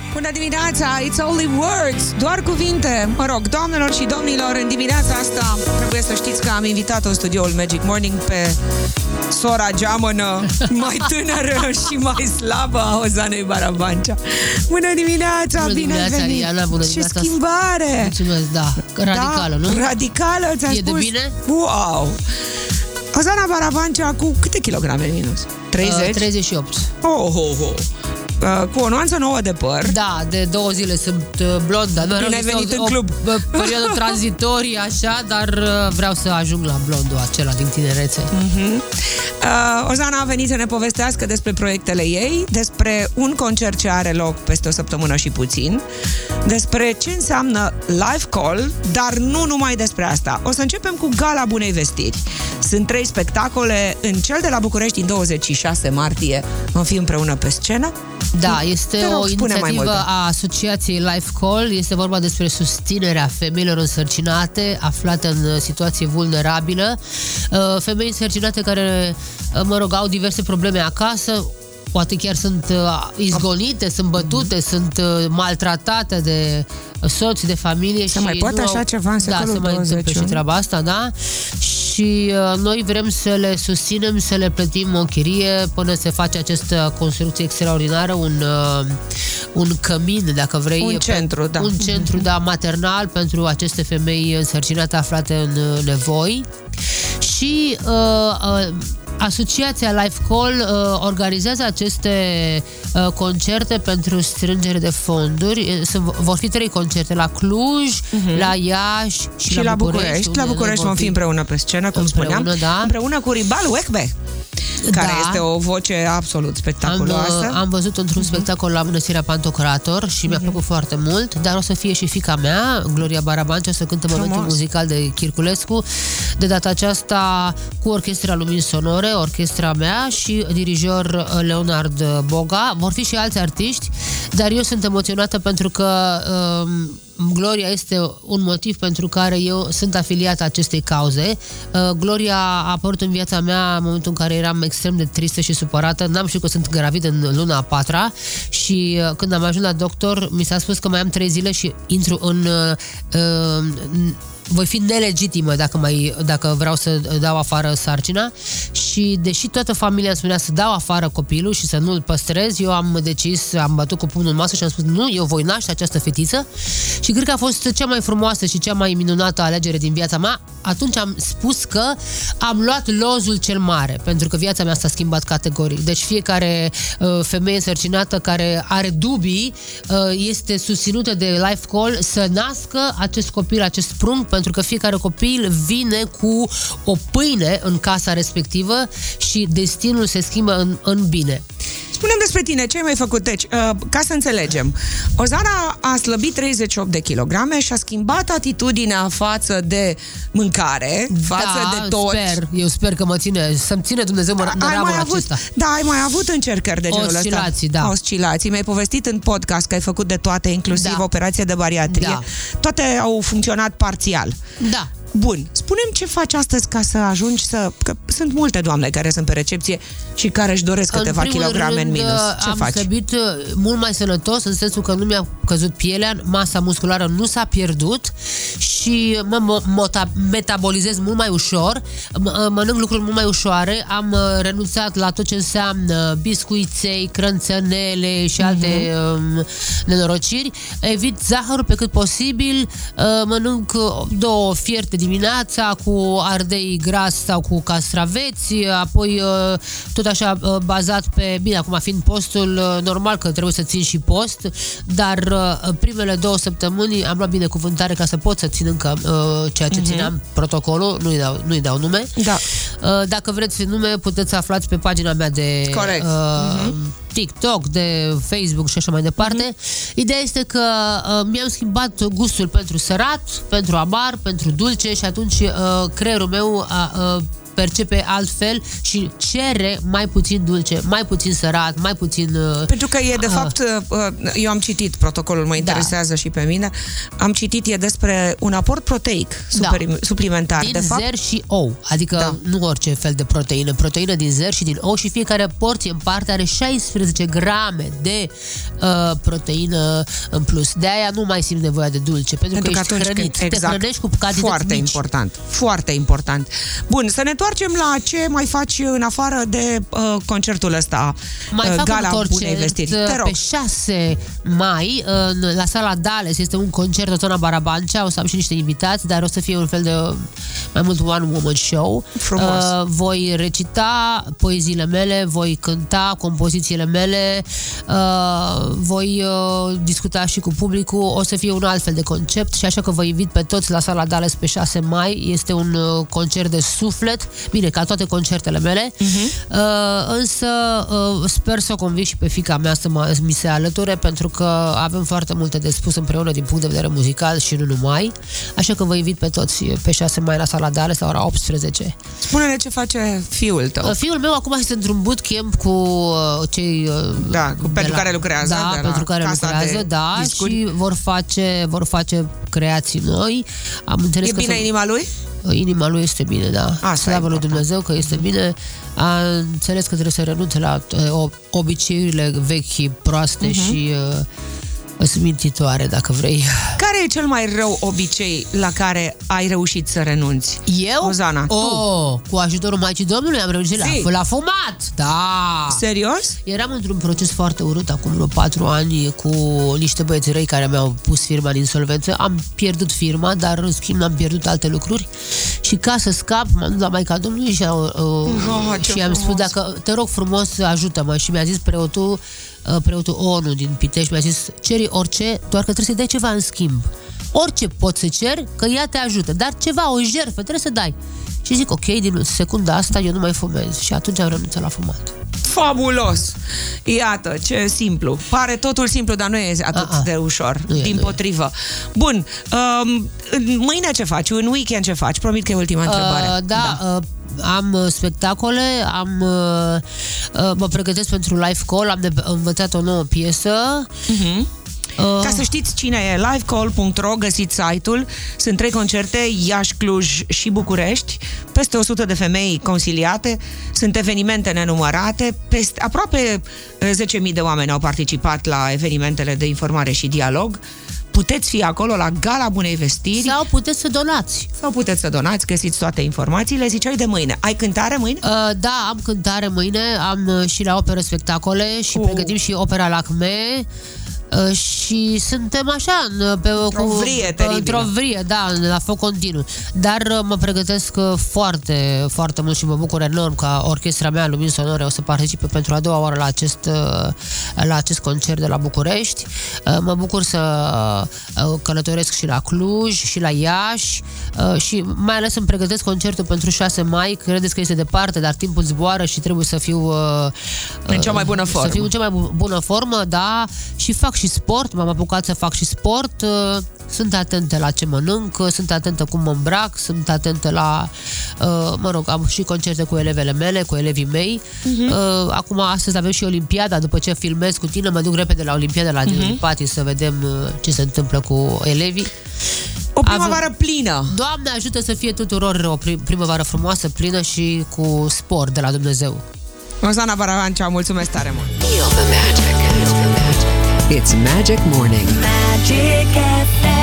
Bună dimineața, it's only words, doar cuvinte. Mă rog, doamnelor și domnilor, în dimineața asta trebuie să știți că am invitat în studioul Magic Morning pe sora geamănă, mai tânără și mai slabă a Ozanei Barabancea. Bună dimineața, bună bine dimineața, venit! Riana, bună dimineața. Ce schimbare! Mulțumesc, da, radicală, da, nu? Radicală, ți-am spus. E de bine? Wow! Ozana Barabancea cu câte kilograme minus? 30? 38. Cu o nuanță nouă de păr. Da, de 2 zile sunt blondă. Bine ai venit în club. O perioadă tranzitorie, așa, dar vreau să ajung la blondul acela din tinerețe. Ozana a venit să ne povestească despre proiectele ei, despre un concert ce are loc peste o săptămână și puțin, despre ce înseamnă live call, dar nu numai despre asta. O să începem cu Gala Bunei Vestiri. Sunt 3 spectacole, în cel de la București, în 26 martie, vom fi împreună pe scenă. Da, este o inițiativă a Asociației Life Call. Este vorba despre susținerea femeilor însărcinate aflate în situație vulnerabilă. Femei însărcinate care, mă rog, au diverse probleme acasă, poate chiar sunt izgonite, sunt bătute, sunt maltratate de soți, de familie. Se mai poate așa ceva în secolul 21? Da, se mai întâmplă și treaba asta, da? Și noi vrem să le susținem, să le plătim o chirie până se face această construcție extraordinară, un cămin, dacă vrei. Un centru, da. Un centru, da, maternal pentru aceste femei însărcinate aflate în nevoi. Și Asociația Life Call organizează aceste concerte pentru strângere de fonduri. Vor fi 3 concerte la Cluj, la Iași și la București. La București vom fi împreună pe scenă, cum spuneam, da. Împreună cu Ribal Wehbe, care este o voce absolut spectaculoasă. Am văzut într-un spectacol la Mănăstirea Pantocrator și mi-a plăcut foarte mult, dar o să fie și fiica mea, Gloria Barabancea, să cânte momentul muzical de Chirculescu, de data aceasta cu Orchestra Lumini Sonore, orchestra mea și dirijor Leonard Boga. Vor fi și alți artiști, dar eu sunt emoționată pentru că Gloria este un motiv pentru care eu sunt afiliată acestei cauze. Gloria a apărut în viața mea în momentul în care eram extrem de tristă și supărată. N-am știut că sunt gravidă în luna a 4-a și când am ajuns la doctor, mi s-a spus că mai am 3 zile și intru în voi fi nelegitimă dacă vreau să dau afară sarcina. Și deși toată familia îmi spunea să dau afară copilul și să nu-l păstrez, eu am decis, am bătut cu pumnul în masă și am spus nu, eu voi naște această fetiță. Și cred că a fost cea mai frumoasă și cea mai minunată alegere din viața mea. Atunci am spus că am luat lozul cel mare, pentru că viața mea s-a schimbat categoric. Deci fiecare femeie însărcinată care are dubii este susținută de Life Call să nască acest copil, acest prunc, pentru că fiecare copil vine cu o pâine în casa respectivă și destinul se schimbă în bine. Spune-mi despre tine, ce ai mai făcut? Deci, ca să înțelegem, Ozana a slăbit 38 de kilograme și a schimbat atitudinea față de mâncare, față de tot. Eu sper că să-mi ține Dumnezeu ramul acesta. Da, ai mai avut încercări de genul ăsta. Oscilații, da. Oscilații. Mi-ai povestit în podcast că ai făcut de toate, inclusiv operație de bariatrie. Da. Toate au funcționat parțial. Da. Bun, spune-mi ce faci astăzi ca să ajungi că sunt multe doamne care sunt pe recepție și care își doresc câteva kilograme în minus. Ce faci? Am slăbit mult mai sănătos, în sensul că nu mi-a căzut pielea, masa musculară nu s-a pierdut și mă metabolizez mult mai ușor, mănânc lucruri mult mai ușoare, am renunțat la tot ce înseamnă biscuiței, crânțănele și alte nenorociri, evit zahărul pe cât posibil, mănânc 2 fierte dimineața cu ardei gras sau cu castraveți, apoi tot așa bazat pe, bine, acum fiind postul, normal că trebuie să țin și post, dar primele 2 săptămâni am luat binecuvântare ca să pot să țin încă ceea ce țineam, protocolul, nu-i dau nume. Da. Dacă vreți nume, puteți să aflați pe pagina mea de TikTok, de Facebook și așa mai departe. Ideea este că mi-am schimbat gustul pentru sărat, pentru amar, pentru dulce și atunci creierul meu percepe altfel și cere mai puțin dulce, mai puțin sărat, mai puțin... Pentru că e, de fapt, eu am citit protocolul, mă interesează și pe mine, am citit, e despre un aport proteic suplimentar. Din zer și ou, adică nu orice fel de proteină din zer și din ou și fiecare porție în parte are 16 grame de proteină în plus. De aia nu mai simți nevoia de dulce, pentru că ești hrănit. Te hrănești cu cantități foarte mici. Important, foarte important. Bun, să ne întoarcem la ce mai faci în afară de concertul ăsta, mai fac Gala un Bunei Vestiri. pe 6 mai la sala Dales, este un concert în zona Barabancea, o să am și niște invitați, dar o să fie un fel de mai mult one-woman show. Frumos. Voi recita poeziile mele, voi cânta compozițiile mele, voi discuta și cu publicul, o să fie un alt fel de concept și așa că vă invit pe toți la sala Dales pe 6 mai. Este un concert de suflet, bine, ca toate concertele mele, însă sper să o conving și pe fiica mea să mi se alăture, pentru că avem foarte multe de spus împreună din punct de vedere muzical și nu numai, așa că vă invit pe toți pe 6 mai la sala Dales la ora 18. Spune-ne ce face fiul tău. Fiul meu acum este într-un bootcamp cu cei pentru care lucrează, pentru care lucrează, și vor face creații noi. Am înțeles bine inima lui? Inima lui este bine, da. Slavă lui Dumnezeu că este bine. A înțeles că trebuie să renunțe la obiceiurile vechi, proaste și smintitoare, dacă vrei. Care e cel mai rău obicei la care ai reușit să renunți? Eu? Ozana, tu. Cu ajutorul Maicii Domnului am reușit la fumat. Da. Serios? Eram într-un proces foarte urât acum vreo 4 ani cu niște băieți răi care mi-au pus firma în insolvență. Am pierdut firma, dar în schimb am pierdut alte lucruri și ca să scap m-am dus la Maica Domnului și am spus, dacă te rog frumos ajută-mă, și mi-a zis preotul ONU din Pitești, mi-a zis, ceri orice, doar că trebuie să-i dai ceva în schimb. Orice poți să ceri, că ea te ajută, dar ceva, o jertfă, trebuie să dai. Și zic, ok, din secunda asta eu nu mai fumez. Și atunci am renunțat la fumat. Fabulos! Iată, ce simplu. Pare totul simplu, dar nu e atât de ușor. Dimpotrivă. Bun, mâine ce faci? În weekend ce faci? Promit că e ultima întrebare. Am spectacole, mă pregătesc pentru live call, am învățat o nouă piesă. Ca să știți cine e, livecall.ro, găsiți site-ul. Sunt 3 concerte, Iași, Cluj și București, peste 100 de femei consiliate, sunt evenimente nenumărate, aproape 10.000 de oameni au participat la evenimentele de informare și dialog. Puteți fi acolo la Gala Bunei Vestiri. Sau puteți să donați. Găsiți toate informațiile. Ziceai de mâine. Ai cântare mâine? Da, am cântare mâine. Am și la operă spectacole și pregătim și opera Lacme. Și suntem așa într-o vrie, la foc continuu. Dar mă pregătesc foarte, foarte mult și mă bucur enorm că orchestra mea Lumini Sonore o să participe pentru a doua oară la acest concert de la București. Mă bucur să călătoresc și la Cluj și la Iași și mai ales îmi pregătesc concertul pentru 6 mai. Credeți că este departe, dar timpul zboară și trebuie să fiu în cea mai bună formă. Să fiu în cea mai bună formă, da, și fac și sport, m-am apucat să fac și sport, sunt atentă la ce mănânc, sunt atentă cum mă îmbrac, sunt atentă la, am și concerte cu elevele mele, cu elevii mei. Acum, astăzi avem și Olimpiada, după ce filmez cu tine, mă duc repede la Olimpiada, la Dinolipati, să vedem ce se întâmplă cu elevii. O primăvară plină! Doamne ajută să fie tuturor o primăvară frumoasă, plină și cu spor de la Dumnezeu. Ozana Barabancea, mulțumesc tare mult! It's Magic Morning. Magic FM.